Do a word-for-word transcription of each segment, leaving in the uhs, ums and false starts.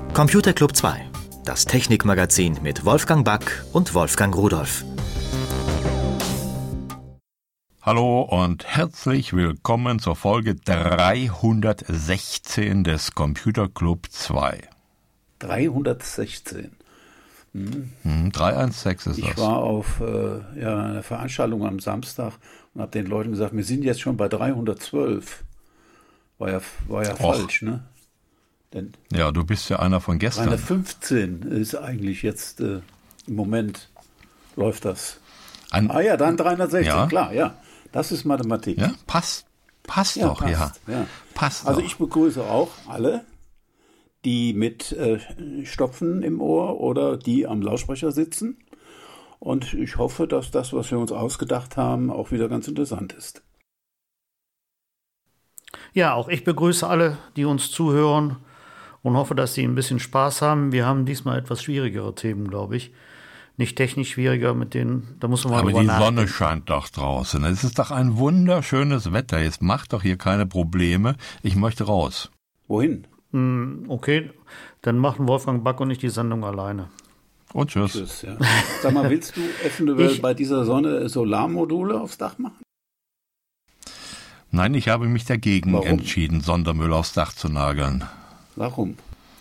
Computer Club zwei, das Technikmagazin mit Wolfgang Back und Wolfgang Rudolph. Hallo und herzlich willkommen zur Folge dreihundertsechzehn des Computer Club zwei. dreihundertsechzehn. Hm. Hm, dreihundertsechzehn ist ich das. Ich war auf äh, ja, einer Veranstaltung am Samstag und habe den Leuten gesagt, wir sind jetzt schon bei dreihundertzwölf. War ja, war ja falsch, ne? Denn ja, du bist ja einer von gestern. dreihundertfünfzehn ist eigentlich jetzt, äh, im Moment läuft das. Ein, ah ja, dann dreihundertsechzehn, ja. Klar, ja. Das ist Mathematik. Ja, passt. Passt ja, doch, passt, ja. ja. Passt also doch. ich begrüße auch alle, die mit äh, Stopfen im Ohr oder die am Lautsprecher sitzen. Und ich hoffe, dass das, was wir uns ausgedacht haben, auch wieder ganz interessant ist. Ja, auch ich begrüße alle, die uns zuhören und hoffe, dass sie ein bisschen Spaß haben. Wir haben diesmal etwas schwierigere Themen, glaube ich. Nicht technisch schwieriger, mit denen, da muss man mal Aber drüber die nachdenken. Sonne scheint doch draußen. Es ist doch ein wunderschönes Wetter. Jetzt macht doch hier keine Probleme. Ich möchte raus. Wohin? Hm, okay, dann machen Wolfgang Back und ich die Sendung alleine. Und tschüss. Tschüss, ja. Sag mal, willst du eventuell Ich- bei dieser Sonne Solarmodule aufs Dach machen? Nein, ich habe mich dagegen Warum? entschieden, Sondermüll aufs Dach zu nageln. Warum?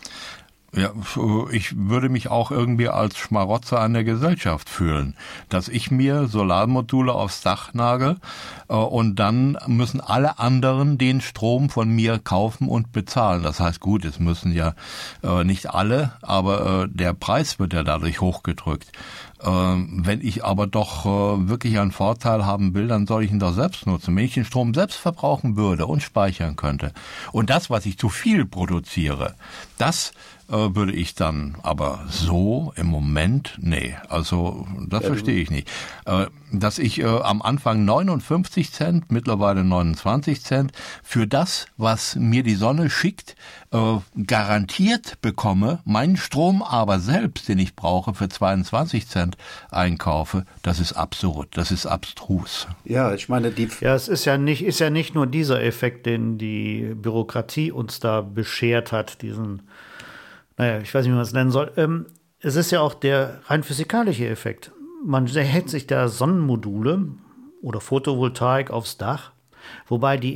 Ja, ich würde mich auch irgendwie als Schmarotzer an der Gesellschaft fühlen, dass ich mir Solarmodule aufs Dach nagel äh, und dann müssen alle anderen den Strom von mir kaufen und bezahlen. Das heißt, gut, es müssen ja äh, nicht alle, aber äh, der Preis wird ja dadurch hochgedrückt. Äh, wenn ich aber doch äh, wirklich einen Vorteil haben will, dann soll ich ihn doch selbst nutzen. Wenn ich den Strom selbst verbrauchen würde und speichern könnte und das, was ich zu viel produziere, das äh, würde ich dann aber so im Moment, nee, also das Ja, verstehe ich nicht. Äh, dass ich äh, am Anfang neunundfünfzig Cent, mittlerweile neunundzwanzig Cent für das, was mir die Sonne schickt, äh, garantiert bekomme, meinen Strom aber selbst, den ich brauche, für zweiundzwanzig Cent einkaufe, das ist absurd, das ist abstrus. Ja, ich meine, die... Ja, es ist ja nicht, ist ja nicht nur dieser Effekt, den die Bürokratie uns da beschert hat, diesen, naja, ich weiß nicht, wie man es nennen soll. Ähm, es ist ja auch der rein physikalische Effekt. Man hält sich da Sonnenmodule oder Photovoltaik aufs Dach, wobei die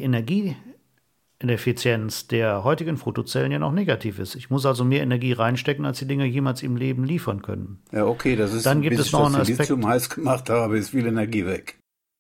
Energieeffizienz der heutigen Fotozellen ja noch negativ ist. Ich muss also mehr Energie reinstecken, als die Dinger jemals im Leben liefern können. Ja, okay, das ist, Dann gibt bis es ich noch das einen Aspekt. Silizium heiß gemacht habe, ist viel Energie weg.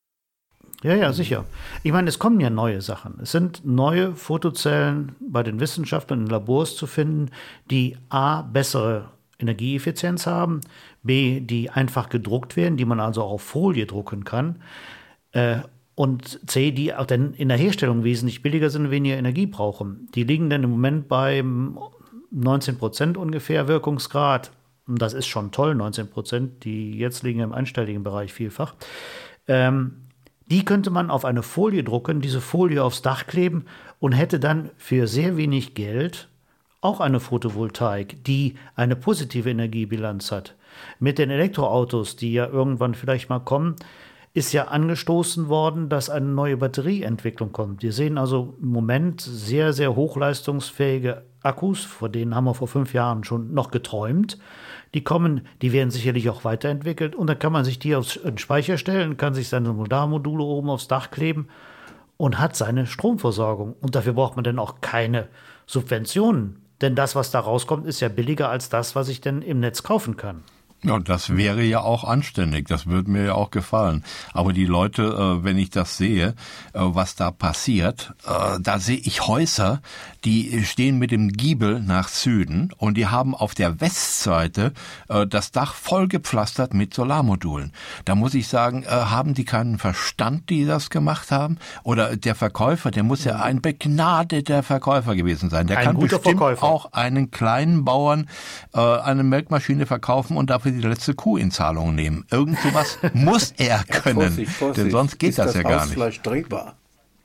Ja, ja, sicher. Ich meine, es kommen ja neue Sachen. Es sind neue Photozellen bei den Wissenschaftlern in Labors zu finden, die a. bessere Energieeffizienz haben, b. die einfach gedruckt werden, die man also auch auf Folie drucken kann, äh, und c. die auch dann in der Herstellung wesentlich billiger sind und weniger Energie brauchen. Die liegen dann im Moment bei neunzehn Prozent ungefähr Wirkungsgrad. Und das ist schon toll, neunzehn Prozent. Die jetzt liegen im einstelligen Bereich vielfach. Ähm, Die könnte man auf eine Folie drucken, diese Folie aufs Dach kleben und hätte dann für sehr wenig Geld auch eine Photovoltaik, die eine positive Energiebilanz hat. Mit den Elektroautos, die ja irgendwann vielleicht mal kommen, ist ja angestoßen worden, dass eine neue Batterieentwicklung kommt. Wir sehen also im Moment sehr, sehr hochleistungsfähige Akkus, vor denen haben wir vor fünf Jahren schon noch geträumt. Die kommen, die werden sicherlich auch weiterentwickelt und dann kann man sich die auf den Speicher stellen, kann sich seine Solarmodule oben aufs Dach kleben und hat seine Stromversorgung. Und dafür braucht man dann auch keine Subventionen, denn das, was da rauskommt, ist ja billiger als das, was ich denn im Netz kaufen kann. Ja, das wäre ja auch anständig, das würde mir ja auch gefallen. Aber die Leute, äh, wenn ich das sehe, äh, was da passiert, äh, da sehe ich Häuser, die stehen mit dem Giebel nach Süden und die haben auf der Westseite äh, das Dach vollgepflastert mit Solarmodulen. Da muss ich sagen, äh, haben die keinen Verstand, die das gemacht haben? Oder der Verkäufer, der muss ja ein begnadeter Verkäufer gewesen sein. Der Ein kann guter bestimmt Verkäufer. auch einen kleinen Bauern äh, eine Melkmaschine verkaufen und dafür die letzte Kuh in Zahlung nehmen. Irgend sowas muss er können, Vorsicht, Vorsicht. denn sonst geht ist das, das ja gar Haus nicht. vielleicht drehbar?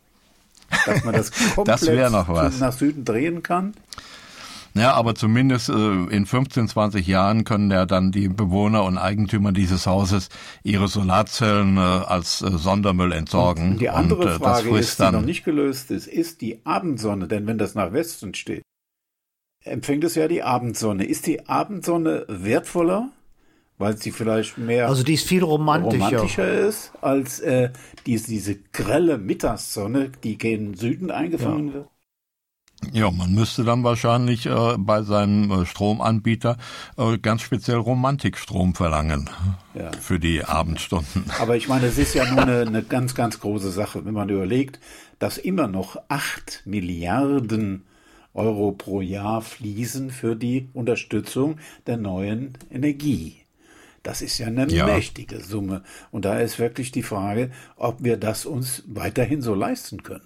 Dass man das komplett Das wär noch was. nach Süden drehen kann? Ja, aber zumindest äh, in fünfzehn, zwanzig Jahren können ja dann die Bewohner und Eigentümer dieses Hauses ihre Solarzellen äh, als äh, Sondermüll entsorgen. Und die andere und, äh, Frage das ist, die dann noch nicht gelöst ist, ist die Abendsonne, denn wenn das nach Westen steht, empfängt es ja die Abendsonne. Ist die Abendsonne wertvoller, weil sie vielleicht mehr Also die ist viel romantischer. romantischer ist, als äh, diese, diese grelle Mittagssonne, die gen Süden eingefangen Ja. wird? Ja, man müsste dann wahrscheinlich äh, bei seinem äh, Stromanbieter äh, ganz speziell Romantikstrom verlangen Ja. für die Abendstunden. Aber ich meine, es ist ja nur eine, eine ganz, ganz große Sache, wenn man überlegt, dass immer noch acht Milliarden Euro pro Jahr fließen für die Unterstützung der neuen Energie. Das ist ja eine Ja. mächtige Summe. Und da ist wirklich die Frage, ob wir das uns weiterhin so leisten können.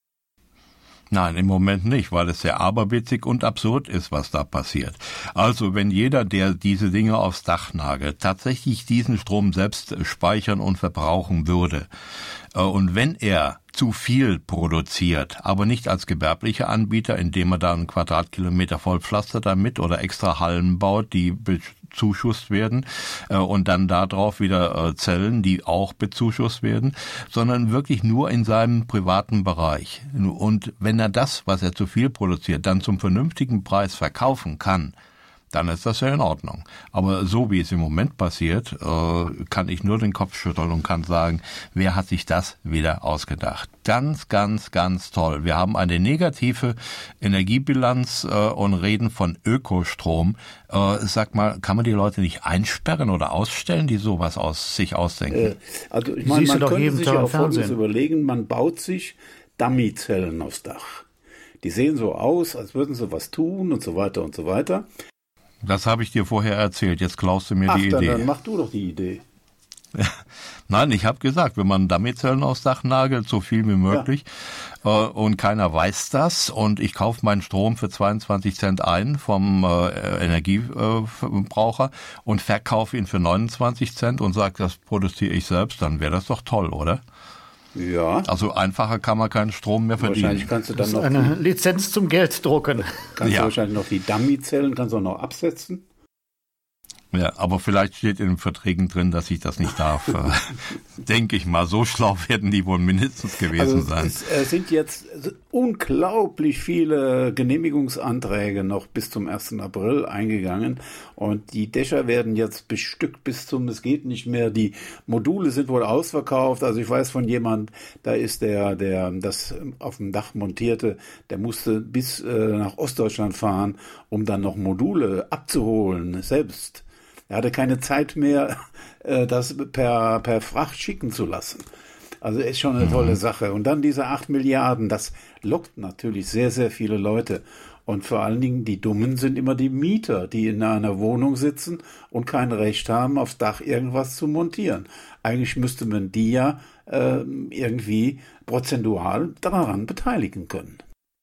Nein, im Moment nicht, weil es sehr aberwitzig und absurd ist, was da passiert. Also wenn jeder, der diese Dinge aufs Dach nagelt, tatsächlich diesen Strom selbst speichern und verbrauchen würde, äh, und wenn er zu viel produziert, aber nicht als gewerblicher Anbieter, indem er da einen Quadratkilometer vollpflastert damit oder extra Hallen baut, die bezuschusst werden, äh, und dann darauf wieder äh, Zellen, die auch bezuschusst werden, sondern wirklich nur in seinem privaten Bereich. Und wenn er das, was er zu viel produziert, dann zum vernünftigen Preis verkaufen kann, dann ist das ja in Ordnung. Aber so wie es im Moment passiert, äh, kann ich nur den Kopf schütteln und kann sagen, wer hat sich das wieder ausgedacht? Ganz, ganz, ganz toll. Wir haben eine negative Energiebilanz äh, und reden von Ökostrom. Äh, sag mal, kann man die Leute nicht einsperren oder ausstellen, die sowas aus sich ausdenken? Äh, also ich meine, Siehst du man doch könnte jeden sich Tag ja im auch Folgendes Fernsehen. überlegen, man baut sich Dummy-Zellen aufs Dach. Die sehen so aus, als würden sie was tun und so weiter und so weiter. Das habe ich dir vorher erzählt, jetzt klaust du mir Ach, die dann, Idee. dann mach du doch die Idee. Nein, ich habe gesagt, wenn man Dummy-Zellen aufs Dach nagelt, so viel wie möglich, äh, und keiner weiß das, und ich kaufe meinen Strom für zweiundzwanzig Cent ein vom äh, Energieverbraucher und verkaufe ihn für neunundzwanzig Cent und sage, das produziere ich selbst, dann wäre das doch toll, oder? Ja, Also einfacher kann man keinen Strom mehr verdienen. wahrscheinlich kannst du dann Das ist noch eine Lizenz zum Gelddrucken. kannst Ja. du wahrscheinlich noch die Dummy-Zellen kannst du auch noch absetzen. Ja, aber vielleicht steht in den Verträgen drin, dass ich das nicht darf. Denke ich mal, so schlau werden die wohl mindestens gewesen Also sein. es äh, sind jetzt unglaublich viele Genehmigungsanträge noch bis zum ersten April eingegangen und die Dächer werden jetzt bestückt bis zum, es geht nicht mehr, die Module sind wohl ausverkauft, also ich weiß von jemand, da ist der, der das auf dem Dach montierte, der musste bis äh, nach Ostdeutschland fahren, um dann noch Module abzuholen, selbst. Er hatte keine Zeit mehr, äh, das per, per Fracht schicken zu lassen. Also ist schon eine tolle Sache. Und dann diese acht Milliarden, das lockt natürlich sehr, sehr viele Leute. Und vor allen Dingen die Dummen sind immer die Mieter, die in einer Wohnung sitzen und kein Recht haben, aufs Dach irgendwas zu montieren. Eigentlich müsste man die ja äh, irgendwie prozentual daran beteiligen können.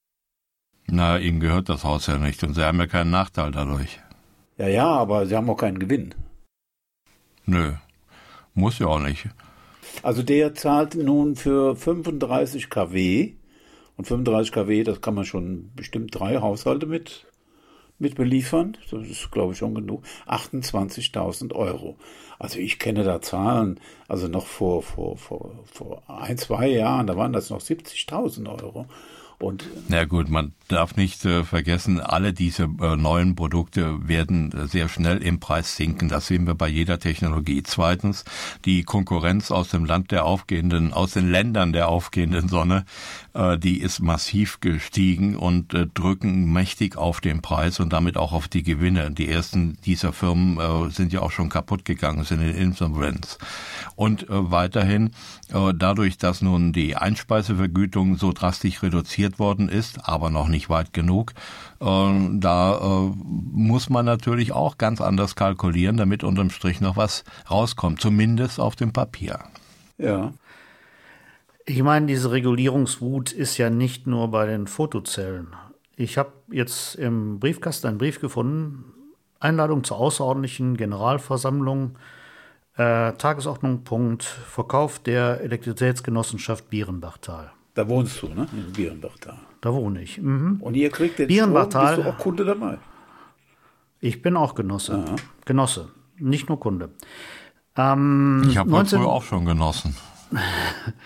Na, ihnen gehört das Haus ja nicht und sie haben ja keinen Nachteil dadurch. Ja, ja, aber sie haben auch keinen Gewinn. Nö, muss ja auch nicht. Also der zahlt nun für fünfunddreißig Kilowatt und fünfunddreißig Kilowatt, das kann man schon bestimmt drei Haushalte mit, mit beliefern. Das ist, glaube ich, schon genug. achtundzwanzigtausend Euro. Also ich kenne da Zahlen, also noch vor, vor, vor, vor ein, zwei Jahren, da waren das noch siebzigtausend Euro. Und Na gut, man darf nicht äh, vergessen, alle diese äh, neuen Produkte werden äh, sehr schnell im Preis sinken. Das sehen wir bei jeder Technologie. Zweitens, die Konkurrenz aus dem Land der aufgehenden, aus den Ländern der aufgehenden Sonne, äh, die ist massiv gestiegen und äh, drücken mächtig auf den Preis und damit auch auf die Gewinne. Die ersten dieser Firmen äh, sind ja auch schon kaputt gegangen, sind in Insolvenz. Und äh, weiterhin, äh, dadurch, dass nun die Einspeisevergütung so drastisch reduziert worden ist, aber noch nicht weit genug. Äh, da äh, muss man natürlich auch ganz anders kalkulieren, damit unterm Strich noch was rauskommt, zumindest auf dem Papier. ja, Ich meine, diese Regulierungswut ist ja nicht nur bei den Fotozellen. Ich habe jetzt im Briefkasten einen Brief gefunden, Einladung zur außerordentlichen Generalversammlung, äh, Tagesordnung, Punkt, Verkauf der Elektrizitätsgenossenschaft Bierenbachtal. da wohnst du, ne? In Bierenbachtal. Da wohne ich. Mhm. Und ihr kriegt den Bierenbachtal. Strom, bist du auch Kunde dabei? Ich bin auch Genosse. Aha. Genosse, nicht nur Kunde. Ähm, Ich habe das neunzehn früher auch schon genossen.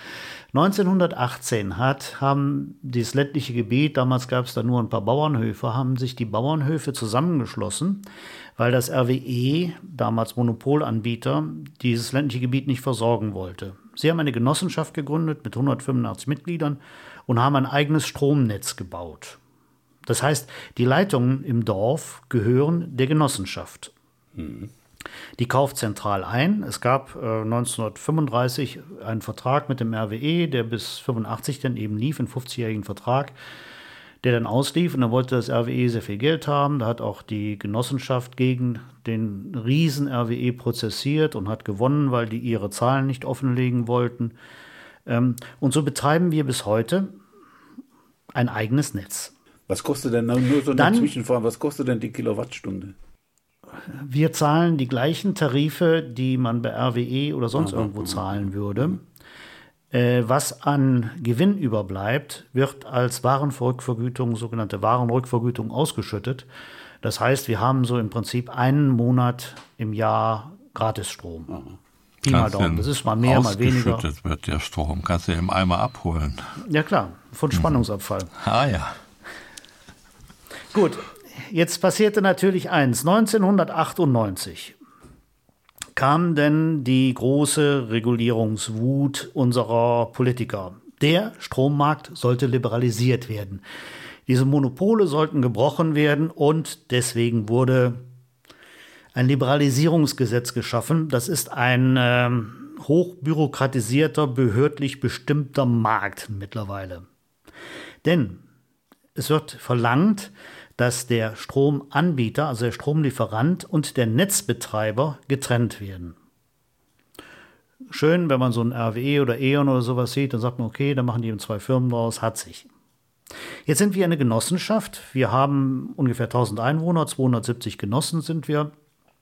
neunzehnhundertachtzehn hat, haben dieses ländliche Gebiet, damals gab es da nur ein paar Bauernhöfe, haben sich die Bauernhöfe zusammengeschlossen, weil das R W E, damals Monopolanbieter, dieses ländliche Gebiet nicht versorgen wollte. Sie haben eine Genossenschaft gegründet mit hundertfünfundachtzig Mitgliedern und haben ein eigenes Stromnetz gebaut. Das heißt, die Leitungen im Dorf gehören der Genossenschaft. Mhm. Die kauft zentral ein. Es gab äh, neunzehnhundertfünfunddreißig einen Vertrag mit dem R W E, der bis fünfundachtzig dann eben lief, einen fünfzigjährigen Vertrag, der dann auslief. Und dann wollte das R W E sehr viel Geld haben. Da hat auch die Genossenschaft gegen den riesen R W E prozessiert und hat gewonnen, weil die ihre Zahlen nicht offenlegen wollten. Ähm, und so betreiben wir bis heute ein eigenes Netz. Was kostet denn, nur so eine Dann, Zwischenfrage, was kostet denn die Kilowattstunde? Wir zahlen die gleichen Tarife, die man bei R W E oder sonst Aha. irgendwo zahlen würde. Äh, was an Gewinn überbleibt, wird als Warenrückvergütung, sogenannte Warenrückvergütung, ausgeschüttet. Das heißt, wir haben so im Prinzip einen Monat im Jahr Gratisstrom. Aha. Pi mal Daumen. Das ist mal mehr, mal weniger. Ausgeschüttet wird der Strom. Kannst du im Eimer abholen. Ja klar, von Spannungsabfall. Mhm. Ah ja. Gut. Jetzt passierte natürlich eins. neunzehnhundertachtundneunzig kam denn die große Regulierungswut unserer Politiker. Der Strommarkt sollte liberalisiert werden. Diese Monopole sollten gebrochen werden und deswegen wurde ein Liberalisierungsgesetz geschaffen. Das ist ein äh, hochbürokratisierter, behördlich bestimmter Markt mittlerweile. Denn es wird verlangt, dass der Stromanbieter, also der Stromlieferant und der Netzbetreiber getrennt werden. Schön, wenn man so ein R W E oder E.ON oder sowas sieht, dann sagt man, okay, dann machen die eben zwei Firmen draus, hat sich. Jetzt sind wir eine Genossenschaft. Wir haben ungefähr tausend Einwohner, zweihundertsiebzig Genossen sind wir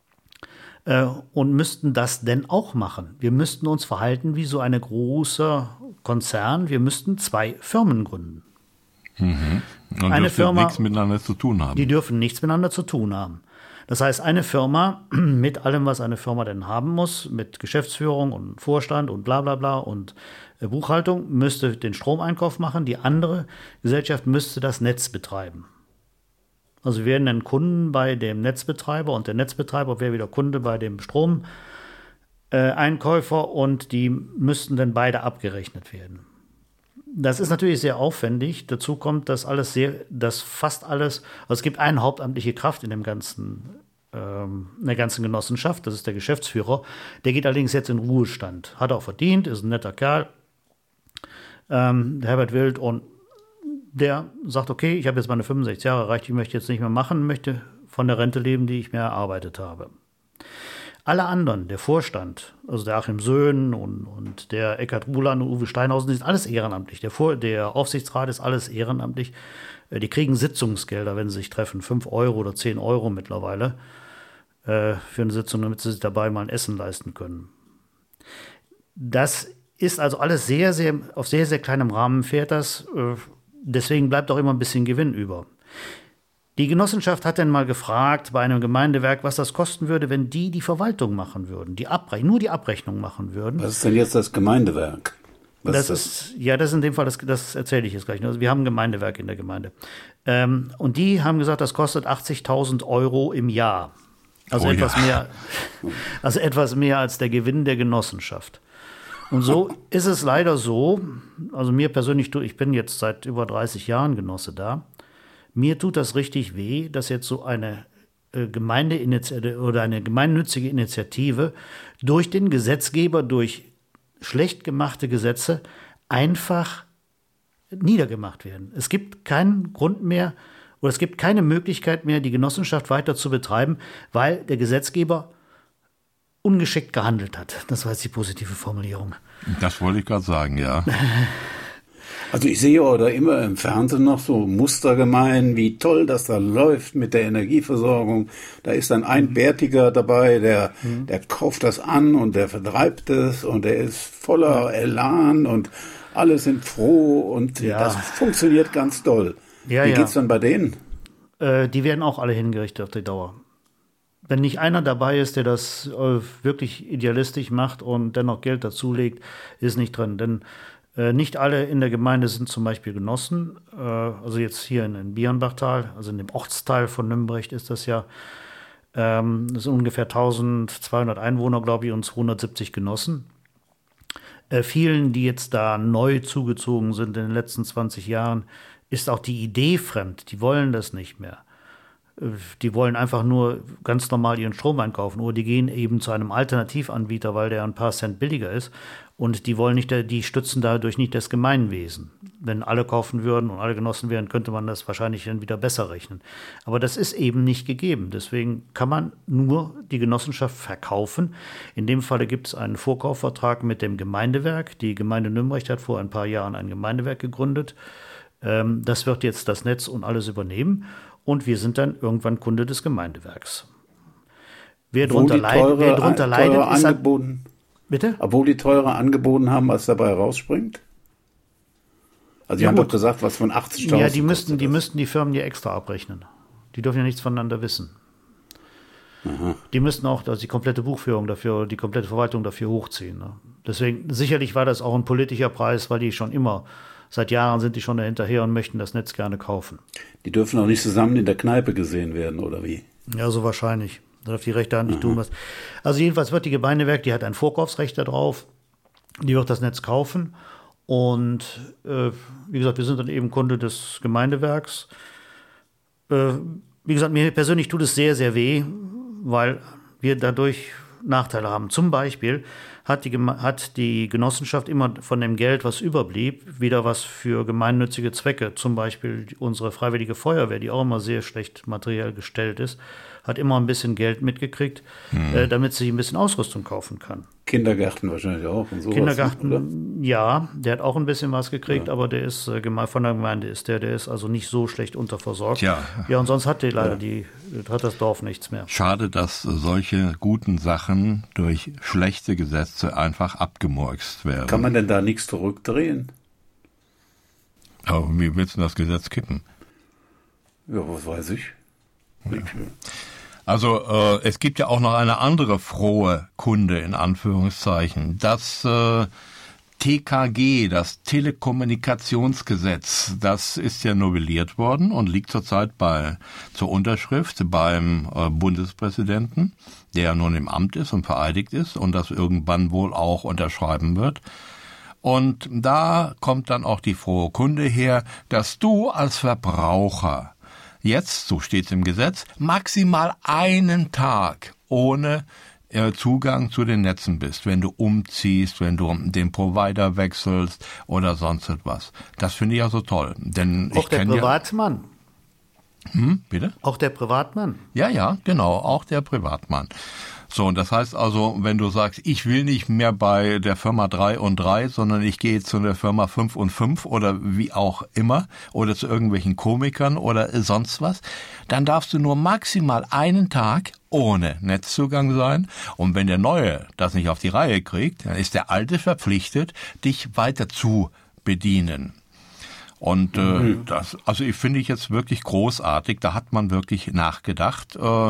äh, und müssten das denn auch machen. Wir müssten uns verhalten wie so eine große Konzern. Wir müssten zwei Firmen gründen. Mhm. Und eine Firma, nichts miteinander zu tun haben. Die dürfen nichts miteinander zu tun haben. Das heißt, eine Firma mit allem, was eine Firma denn haben muss, mit Geschäftsführung und Vorstand und bla bla bla und Buchhaltung, müsste den Stromeinkauf machen. Die andere Gesellschaft müsste das Netz betreiben. Also wir wären dann Kunden bei dem Netzbetreiber und der Netzbetreiber wäre wieder Kunde bei dem Stromeinkäufer und die müssten dann beide abgerechnet werden. Das ist natürlich sehr aufwendig. Dazu kommt, dass alles sehr, dass fast alles, also es gibt eine hauptamtliche Kraft in dem ganzen, ähm, in der ganzen Genossenschaft, das ist der Geschäftsführer. Der geht allerdings jetzt in Ruhestand. Hat auch verdient, ist ein netter Kerl, ähm, der Herbert Wild, und der sagt, okay, ich habe jetzt meine fünfundsechzig Jahre erreicht, ich möchte jetzt nicht mehr machen, möchte von der Rente leben, die ich mir erarbeitet habe. Alle anderen, der Vorstand, also der Achim Söhn und, und der Eckhard Ruhland und Uwe Steinhausen, die sind alles ehrenamtlich. Der, Vor-, der Aufsichtsrat ist alles ehrenamtlich. Die kriegen Sitzungsgelder, wenn sie sich treffen, fünf Euro oder zehn Euro mittlerweile äh, für eine Sitzung, damit sie sich dabei mal ein Essen leisten können. Das ist also alles sehr, sehr, auf sehr, sehr kleinem Rahmen fährt das. Äh, deswegen bleibt auch immer ein bisschen Gewinn über. Die Genossenschaft hat dann mal gefragt bei einem Gemeindewerk, was das kosten würde, wenn die die Verwaltung machen würden, die Abrechnung, nur die Abrechnung machen würden. Was ist denn jetzt das Gemeindewerk? Was das ist, ja, das ist in dem Fall, das, das erzähle ich jetzt gleich. Also wir haben ein Gemeindewerk in der Gemeinde. Ähm, und die haben gesagt, das kostet achtzigtausend Euro im Jahr. Also, oh, etwas ja. mehr, also etwas mehr als der Gewinn der Genossenschaft. Und so ist es leider so, also mir persönlich, ich bin jetzt seit über dreißig Jahren Genosse da, mir tut das richtig weh, dass jetzt so eine äh, Gemeindeinitiative oder eine gemeinnützige Initiative durch den Gesetzgeber, durch schlecht gemachte Gesetze einfach niedergemacht werden. Es gibt keinen Grund mehr oder es gibt keine Möglichkeit mehr, die Genossenschaft weiter zu betreiben, weil der Gesetzgeber ungeschickt gehandelt hat. Das war jetzt die positive Formulierung. Das wollte ich gerade sagen, ja. Also ich sehe oder immer im Fernsehen noch so Mustergemeinden, wie toll das da läuft mit der Energieversorgung. Da ist dann ein Bärtiger dabei, der, mhm. der kauft das an und der vertreibt es und der ist voller Elan und alle sind froh und ja. das funktioniert ganz toll. Ja, wie ja. geht's dann bei denen? Äh, die werden auch alle hingerichtet auf die Dauer. Wenn nicht einer dabei ist, der das äh, wirklich idealistisch macht und dennoch Geld dazulegt, ist nicht drin. Denn Äh, nicht alle in der Gemeinde sind zum Beispiel Genossen. Äh, also jetzt hier in, in Bierenbachtal, also in dem Ortsteil von Nümbrecht ist das ja. Ähm, das sind ungefähr eintausendzweihundert Einwohner, glaube ich, und zweihundertsiebzig Genossen. Äh, vielen, die jetzt da neu zugezogen sind in den letzten zwanzig Jahren, ist auch die Idee fremd. Die wollen das nicht mehr. Die wollen einfach nur ganz normal ihren Strom einkaufen oder die gehen eben zu einem Alternativanbieter, weil der ein paar Cent billiger ist und die wollen nicht, die stützen dadurch nicht das Gemeinwesen. Wenn alle kaufen würden und alle genossen wären, könnte man das wahrscheinlich dann wieder besser rechnen. Aber das ist eben nicht gegeben. Deswegen kann man nur die Genossenschaft verkaufen. In dem Falle gibt es einen Vorkaufsvertrag mit dem Gemeindewerk. Die Gemeinde Nümbrecht hat vor ein paar Jahren ein Gemeindewerk gegründet. Das wird jetzt das Netz und alles übernehmen. Und wir sind dann irgendwann Kunde des Gemeindewerks. Wer drunter, leid, teure, wer drunter leidet, ist angeboten, bitte? Obwohl die teurer angeboten haben, was dabei rausspringt? Also die Ja, haben gut. doch gesagt, was von achtzigtausend Ja, die müssten, kostet die das. müssten die Firmen ja extra abrechnen. Die dürfen ja nichts voneinander wissen. Aha. Die müssten auch also die komplette Buchführung dafür, die komplette Verwaltung dafür hochziehen. Ne? Deswegen, sicherlich war das auch ein politischer Preis, weil die schon immer, seit Jahren sind die schon dahinterher und möchten das Netz gerne kaufen. Die dürfen auch nicht zusammen in der Kneipe gesehen werden, oder wie? Ja, so wahrscheinlich. Da darf die rechte Hand nicht tun, was. Also jedenfalls wird die Gemeindewerk, die hat ein Vorkaufsrecht darauf, die wird das Netz kaufen. Und äh, wie gesagt, wir sind dann eben Kunde des Gemeindewerks. Äh, wie gesagt, mir persönlich tut es sehr, sehr weh, weil wir dadurch Nachteile haben. Zum Beispiel hat die, hat die Genossenschaft immer von dem Geld, was überblieb, wieder was für gemeinnützige Zwecke. Zum Beispiel unsere Freiwillige Feuerwehr, die auch immer sehr schlecht materiell gestellt ist, hat immer ein bisschen Geld mitgekriegt, hm. äh, damit sie ein bisschen Ausrüstung kaufen kann. Kindergarten wahrscheinlich auch. Und sowas, Kindergarten, oder? Ja, der hat auch ein bisschen was gekriegt, Ja. aber der ist äh, von der Gemeinde ist der, der ist also nicht so schlecht unterversorgt. Tja. Ja, und sonst hat die leider Ja. die, hat das Dorf nichts mehr. Schade, dass solche guten Sachen durch schlechte Gesetze einfach abgemurkst werden. Kann man denn da nichts zurückdrehen? Aber wie willst du das Gesetz kippen? Ja, was weiß ich. Ja. Also äh, es gibt ja auch noch eine andere frohe Kunde in Anführungszeichen. Das äh, T K G, das Telekommunikationsgesetz, das ist ja novelliert worden und liegt zurzeit bei zur Unterschrift beim äh, Bundespräsidenten, der nun im Amt ist und vereidigt ist und das irgendwann wohl auch unterschreiben wird. Und da kommt dann auch die frohe Kunde her, dass du als Verbraucher jetzt, so steht es im Gesetz, maximal einen Tag ohne äh, Zugang zu den Netzen bist, wenn du umziehst, wenn du den Provider wechselst oder sonst etwas. Das finde ich ja so toll. Denn Auch ich der kenn Privatmann. Ja, hm, bitte? Auch der Privatmann. Ja, ja, genau, auch der Privatmann. So, und das heißt also, wenn du sagst, ich will nicht mehr bei der Firma drei und drei, sondern ich gehe zu der Firma fünf und fünf oder wie auch immer oder zu irgendwelchen Komikern oder sonst was, dann darfst du nur maximal einen Tag ohne Netzzugang sein. Und wenn der Neue das nicht auf die Reihe kriegt, dann ist der Alte verpflichtet, dich weiter zu bedienen. Und äh, mhm. das, also ich finde ich jetzt wirklich großartig, da hat man wirklich nachgedacht, äh,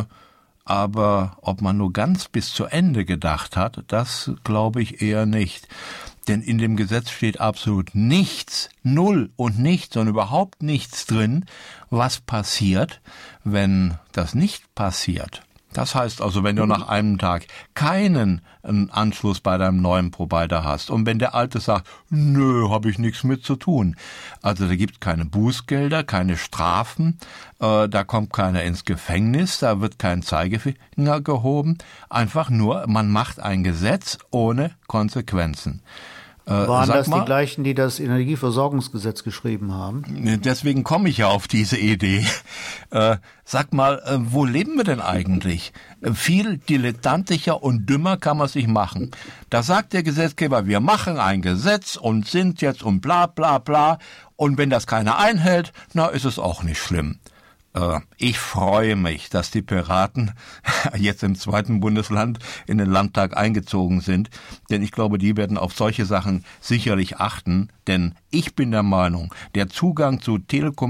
aber ob man nur ganz bis zu Ende gedacht hat, das glaube ich eher nicht. Denn in dem Gesetz steht absolut nichts, null und nichts und überhaupt nichts drin, was passiert, wenn das nicht passiert. Das heißt also, wenn du nach einem Tag keinen Anschluss bei deinem neuen Provider hast und wenn der Alte sagt, nö, habe ich nichts mit zu tun. Also da gibt es keine Bußgelder, keine Strafen, äh, da kommt keiner ins Gefängnis, da wird kein Zeigefinger gehoben. Einfach nur, man macht ein Gesetz ohne Konsequenzen. Waren das mal, die gleichen, die das Energieversorgungsgesetz geschrieben haben? Deswegen komme ich ja auf diese Idee. Äh, sag mal, äh, wo leben wir denn eigentlich? Äh, viel dilettantischer und dümmer kann man sich machen. Da sagt der Gesetzgeber, wir machen ein Gesetz und sind jetzt und bla bla bla. Und wenn das keiner einhält, na, ist es auch nicht schlimm. Ich freue mich, dass die Piraten jetzt im zweiten Bundesland in den Landtag eingezogen sind, denn ich glaube, die werden auf solche Sachen sicherlich achten, denn ich bin der Meinung, der Zugang zu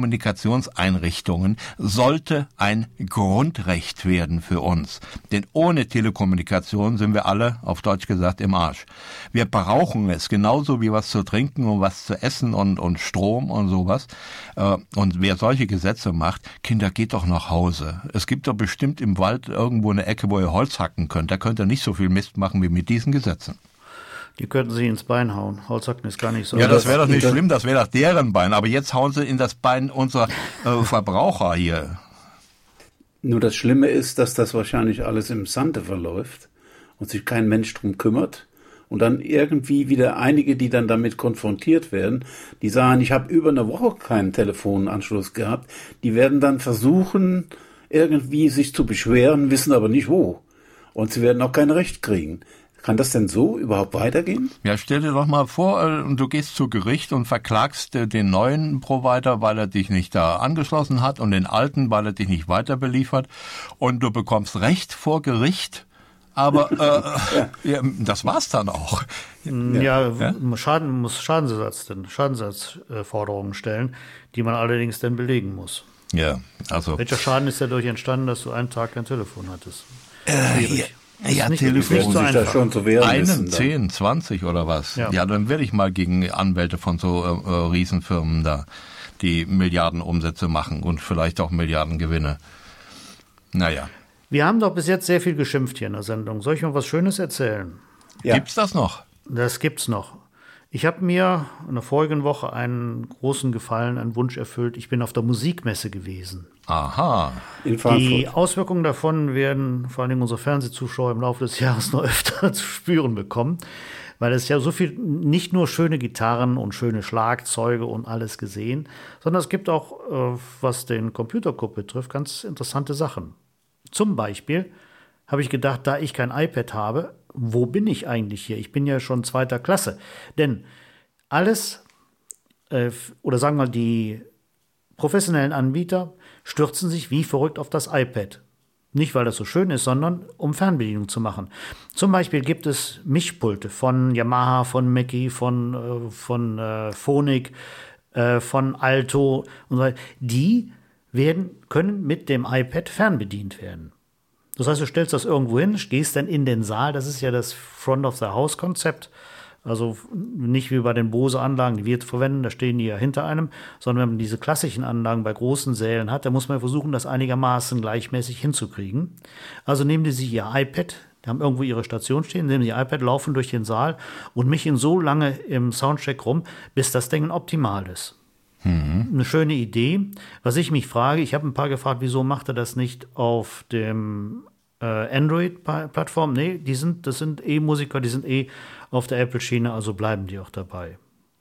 Telekommunikationseinrichtungen sollte ein Grundrecht werden für uns, denn ohne Telekommunikation sind wir alle, auf Deutsch gesagt, im Arsch. Wir brauchen es, genauso wie was zu trinken und was zu essen und, und Strom und sowas. Und wer solche Gesetze macht, Kinder, geht doch nach Hause. Es gibt doch bestimmt im Wald irgendwo eine Ecke, wo ihr Holz hacken könnt. Da könnt ihr nicht so viel Mist machen wie mit diesen Gesetzen. Die könnten sie ins Bein hauen. Holzhacken ist gar nicht so. Ja, das wäre doch nicht schlimm, das wäre doch deren Bein. Aber jetzt hauen sie in das Bein unserer äh, Verbraucher hier. Nur das Schlimme ist, dass das wahrscheinlich alles im Sande verläuft und sich kein Mensch drum kümmert. Und dann irgendwie wieder einige, die dann damit konfrontiert werden, die sagen, ich habe über eine Woche keinen Telefonanschluss gehabt, die werden dann versuchen, irgendwie sich zu beschweren, wissen aber nicht wo. Und sie werden auch kein Recht kriegen. Kann das denn so überhaupt weitergehen? Ja, stell dir doch mal vor, du gehst zu Gericht und verklagst den neuen Provider, weil er dich nicht da angeschlossen hat und den alten, weil er dich nicht weiter beliefert. Und du bekommst Recht vor Gericht. Aber äh, ja. Ja, das war's dann auch. Ja, ja? Schaden muss Schadensersatz, denn Schadensersatzforderungen stellen, die man allerdings dann belegen muss. Ja, also. Welcher Schaden ist dadurch entstanden, dass du einen Tag kein Telefon hattest? Schwierig. Äh, ja, ja nicht, Telefon nicht so sich da schon zu wehren einen, wissen, zehn, zwanzig oder was? Ja, ja dann werde ich mal gegen Anwälte von so äh, Riesenfirmen da, die Milliardenumsätze machen und vielleicht auch Milliardengewinne. Naja. Wir haben doch bis jetzt sehr viel geschimpft hier in der Sendung. Soll ich mal was Schönes erzählen? Ja. Gibt's das noch? Das gibt's noch. Ich habe mir in der vorigen Woche einen großen Gefallen, einen Wunsch erfüllt. Ich bin auf der Musikmesse gewesen. Aha. In Frankfurt. Die Auswirkungen davon werden vor allen Dingen unsere Fernsehzuschauer im Laufe des Jahres noch öfter zu spüren bekommen, weil es ja so viel, nicht nur schöne Gitarren und schöne Schlagzeuge und alles gesehen, sondern es gibt auch, äh, was den Computerclub betrifft, ganz interessante Sachen. Zum Beispiel habe ich gedacht, da ich kein iPad habe, wo bin ich eigentlich hier? Ich bin ja schon zweiter Klasse. Denn alles, äh, oder sagen wir mal, die professionellen Anbieter stürzen sich wie verrückt auf das iPad. Nicht, weil das so schön ist, sondern um Fernbedienung zu machen. Zum Beispiel gibt es Mischpulte von Yamaha, von Mackie, von, äh, von äh, Phonik, äh, von Alto und so weiter. Die werden, können mit dem iPad fernbedient werden. Das heißt, du stellst das irgendwo hin, gehst dann in den Saal, das ist ja das Front-of-the-House-Konzept, also nicht wie bei den Bose-Anlagen, die wir verwenden, da stehen die ja hinter einem, sondern wenn man diese klassischen Anlagen bei großen Sälen hat, dann muss man versuchen, das einigermaßen gleichmäßig hinzukriegen. Also nehmen die sich ihr iPad, die haben irgendwo ihre Station stehen, nehmen sie ihr iPad, laufen durch den Saal und mischen so lange im Soundcheck rum, bis das Ding optimal ist. Mhm. Eine schöne Idee. Was ich mich frage, ich habe ein paar gefragt, wieso macht er das nicht auf dem äh, Android-Plattform? Nee, die sind, das sind eh Musiker, die sind eh auf der Apple-Schiene, also bleiben die auch dabei.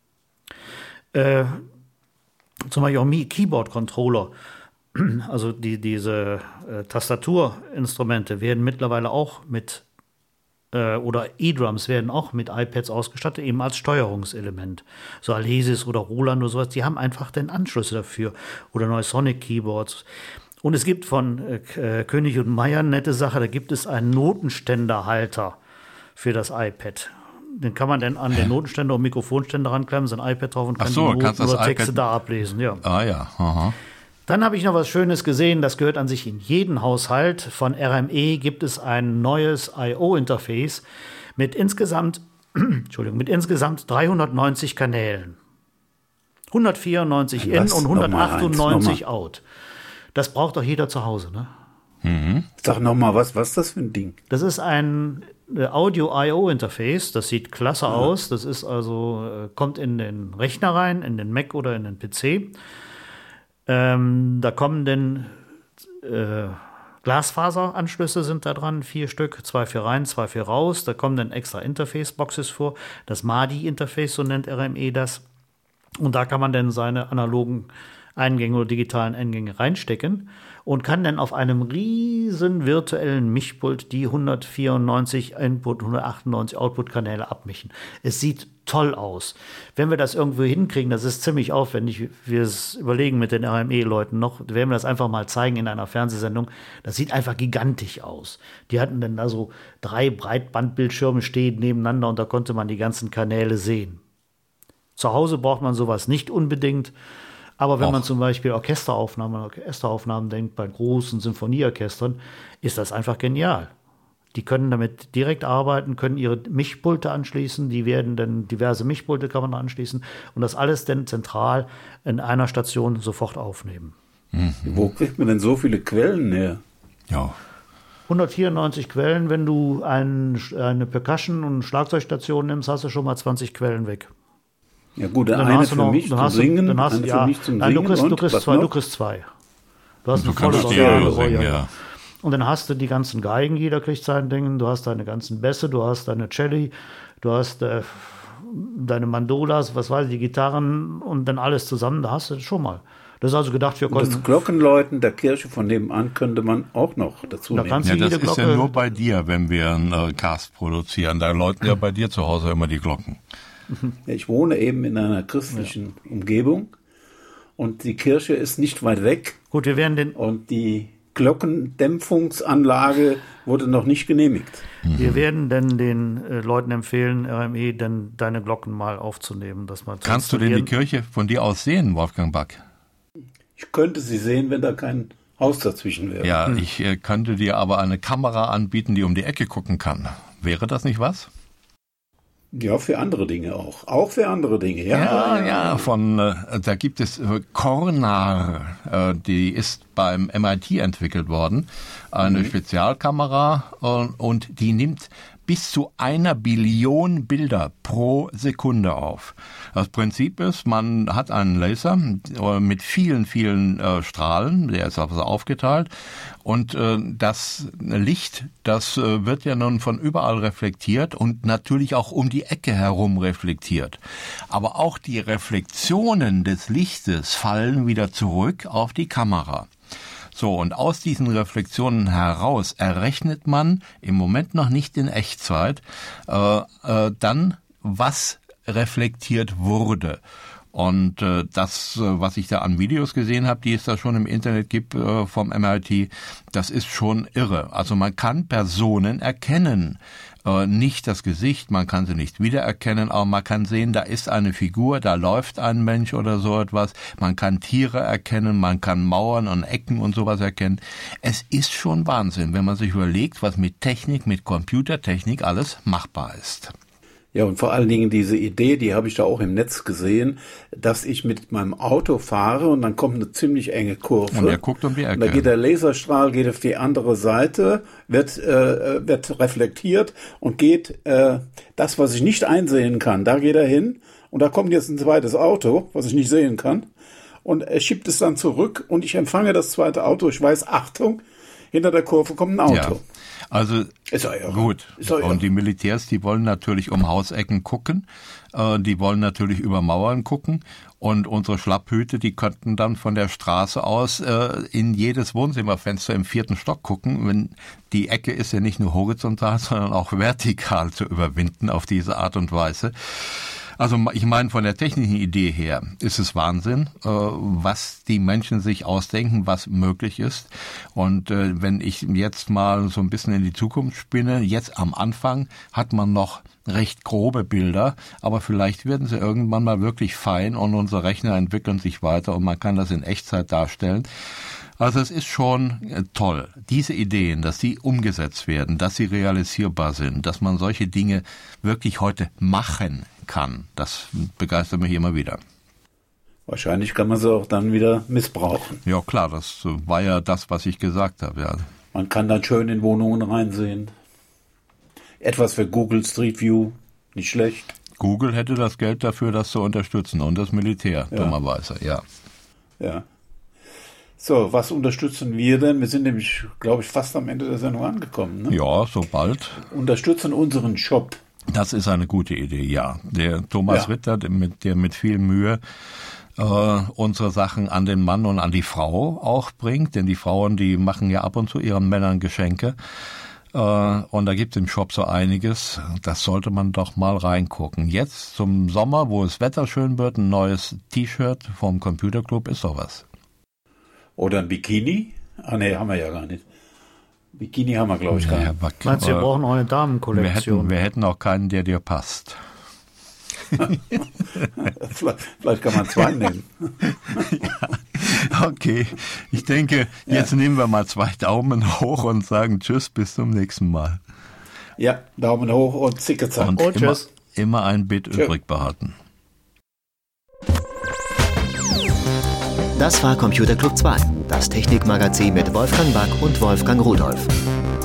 Äh, zum Beispiel auch Keyboard-Controller, also die, diese äh, Tastaturinstrumente werden mittlerweile auch mit oder E-Drums werden auch mit iPads ausgestattet, eben als Steuerungselement. So Alesis oder Roland oder sowas, die haben einfach den Anschluss dafür. Oder neue Sonic Keyboards. Und es gibt von äh, König und Meyer eine nette Sache, da gibt es einen Notenständerhalter für das iPad. Den kann man dann an den Notenständer und Mikrofonständer ranklemmen, sein iPad drauf und kann so, die Noten oder Texte iPad da ablesen. Ja. Ah ja, aha. Dann habe ich noch was Schönes gesehen, das gehört an sich in jeden Haushalt. Von R M E gibt es ein neues I O-Interface mit insgesamt, Entschuldigung, mit insgesamt dreihundertneunzig Kanälen. hundertvierundneunzig in und hundertachtundneunzig out. Das braucht doch jeder zu Hause, ne? Mhm. Sag noch mal, was, was ist das für ein Ding? Das ist ein Audio-I O-Interface, das sieht klasse ja. aus. Das ist also, kommt in den Rechner rein, in den Mac oder in den P C. Ähm, da kommen dann äh, Glasfaseranschlüsse sind da dran, vier Stück, zwei für rein, zwei für raus. Da kommen dann extra Interface-Boxes vor. Das M A D I-Interface, so nennt R M E das. Und da kann man dann seine analogen Eingänge oder digitalen Eingänge reinstecken und kann dann auf einem riesen virtuellen Mischpult die hundertvierundneunzig Input, hundertachtundneunzig Output-Kanäle abmischen. Es sieht toll aus. Wenn wir das irgendwo hinkriegen, das ist ziemlich aufwendig, wir es überlegen mit den R M E-Leuten noch, werden wir das einfach mal zeigen in einer Fernsehsendung, das sieht einfach gigantisch aus. Die hatten dann da so drei Breitbandbildschirme stehen nebeneinander und da konnte man die ganzen Kanäle sehen. Zu Hause braucht man sowas nicht unbedingt, aber wenn Och. man zum Beispiel Orchesteraufnahmen, Orchesteraufnahmen denkt, bei großen Symphonieorchestern, ist das einfach genial. Die können damit direkt arbeiten, können ihre Mischpulte anschließen, die werden dann, diverse Mischpulte kann man anschließen und das alles dann zentral in einer Station sofort aufnehmen. Mhm. Wo kriegt man denn so viele Quellen her? Ja. hundertvierundneunzig Quellen, wenn du ein, eine Percussion- und Schlagzeugstation nimmst, hast du schon mal zwanzig Quellen weg. Ja gut, dann eine für noch, mich zum Singen, dann hast, eine ja, für mich zum nein, Singen du kriegst, und du kriegst zwei, du kriegst zwei. Du hast du ein volles Stereo singen, ja. Und dann hast du die ganzen Geigen, jeder kriegt sein Ding, du hast deine ganzen Bässe, du hast deine Celli, du hast äh, deine Mandolas, was weiß ich, die Gitarren und dann alles zusammen, da hast du schon mal. Das ist also gedacht, wir konnten... Das Glockenläuten der Kirche von nebenan könnte man auch noch dazu da nehmen. Ja, das ist Glocke, ja nur bei dir, wenn wir einen äh, Cast produzieren. Da läuten ja bei dir zu Hause immer die Glocken. Ich wohne eben in einer christlichen ja. Umgebung und die Kirche ist nicht weit weg. Gut, wir werden den... Und die Glockendämpfungsanlage wurde noch nicht genehmigt. Wir werden denn den äh, Leuten empfehlen, R M E, denn deine Glocken mal aufzunehmen. Das mal zu Kannst du denn die Kirche von dir aus sehen, Wolfgang Back? Ich könnte sie sehen, wenn da kein Haus dazwischen wäre. Ja, hm. ich äh, könnte dir aber eine Kamera anbieten, die um die Ecke gucken kann. Wäre das nicht was? Ja, für andere Dinge auch. Auch für andere Dinge, ja. Ja, ja, von, äh, da gibt es äh, Cornar, äh, die ist beim M I T entwickelt worden, eine mhm. Spezialkamera äh, und die nimmt bis zu einer Billion Bilder pro Sekunde auf. Das Prinzip ist, man hat einen Laser mit vielen, vielen äh, Strahlen, der ist also aufgeteilt und äh, das Licht, das äh, wird ja nun von überall reflektiert und natürlich auch um die Ecke herum reflektiert. Aber auch die Reflexionen des Lichtes fallen wieder zurück auf die Kamera. So, und aus diesen Reflexionen heraus errechnet man im Moment noch nicht in Echtzeit äh, äh, dann, was reflektiert wurde. Und äh, das, äh, was ich da an Videos gesehen habe, die es da schon im Internet gibt äh, vom M I T, das ist schon irre. Also man kann Personen erkennen. Äh, nicht das Gesicht, man kann sie nicht wiedererkennen, aber man kann sehen, da ist eine Figur, da läuft ein Mensch oder so etwas. Man kann Tiere erkennen, man kann Mauern und Ecken und sowas erkennen. Es ist schon Wahnsinn, wenn man sich überlegt, was mit Technik, mit Computertechnik alles machbar ist. Ja, und vor allen Dingen diese Idee, die habe ich da auch im Netz gesehen, dass ich mit meinem Auto fahre und dann kommt eine ziemlich enge Kurve. Und er guckt um die Ecke. Und da geht der Laserstrahl, geht auf die andere Seite, wird, äh, wird reflektiert und geht äh, das, was ich nicht einsehen kann, da geht er hin und da kommt jetzt ein zweites Auto, was ich nicht sehen kann und er schiebt es dann zurück und ich empfange das zweite Auto. Ich weiß, Achtung, hinter der Kurve kommt ein Auto. Ja. Also gut, und die Militärs, die wollen natürlich um Hausecken gucken, äh, die wollen natürlich über Mauern gucken und unsere Schlapphüte, die könnten dann von der Straße aus äh, in jedes Wohnzimmerfenster im vierten Stock gucken, wenn die Ecke ist ja nicht nur horizontal, sondern auch vertikal zu überwinden auf diese Art und Weise. Also ich meine, von der technischen Idee her ist es Wahnsinn, äh, was die Menschen sich ausdenken, was möglich ist. Und äh, wenn ich jetzt mal so ein bisschen in die Zukunft spinne, jetzt am Anfang hat man noch recht grobe Bilder, aber vielleicht werden sie irgendwann mal wirklich fein und unsere Rechner entwickeln sich weiter und man kann das in Echtzeit darstellen. Also es ist schon toll, diese Ideen, dass sie umgesetzt werden, dass sie realisierbar sind, dass man solche Dinge wirklich heute machen kann. Das begeistert mich immer wieder. Wahrscheinlich kann man sie auch dann wieder missbrauchen. Ja klar, das war ja das, was ich gesagt habe. Ja. Man kann dann schön in Wohnungen reinsehen. Etwas für Google Street View, nicht schlecht. Google hätte das Geld dafür, das zu unterstützen und das Militär, ja. Dummerweise, ja. Ja. So, was unterstützen wir denn? Wir sind nämlich, glaube ich, fast am Ende der Sendung angekommen. Ne? Ja, so bald. Unterstützen unseren Shop. Das ist eine gute Idee, ja. Der Thomas ja. Ritter, der mit, der mit viel Mühe äh, unsere Sachen an den Mann und an die Frau auch bringt, denn die Frauen, die machen ja ab und zu ihren Männern Geschenke. Äh, und da gibt es im Shop so einiges, das sollte man doch mal reingucken. Jetzt zum Sommer, wo das Wetter schön wird, ein neues T-Shirt vom Computerclub ist sowas. Oder ein Bikini? Ah ne, haben wir ja gar nicht. Bikini haben wir, glaube ich, gar nicht. Ja, Meinst du, wir brauchen auch eine Damenkollektion? Wir hätten, wir hätten auch keinen, der dir passt. vielleicht, vielleicht kann man zwei nehmen. Ja, okay, ich denke, jetzt ja. nehmen wir mal zwei Daumen hoch und sagen Tschüss, bis zum nächsten Mal. Ja, Daumen hoch und Zicke-Zack. Und, und immer, tschüss. Immer ein Bit Tschö. übrig behalten. Das war Computerclub zwei, das Technikmagazin mit Wolfgang Back und Wolfgang Rudolph.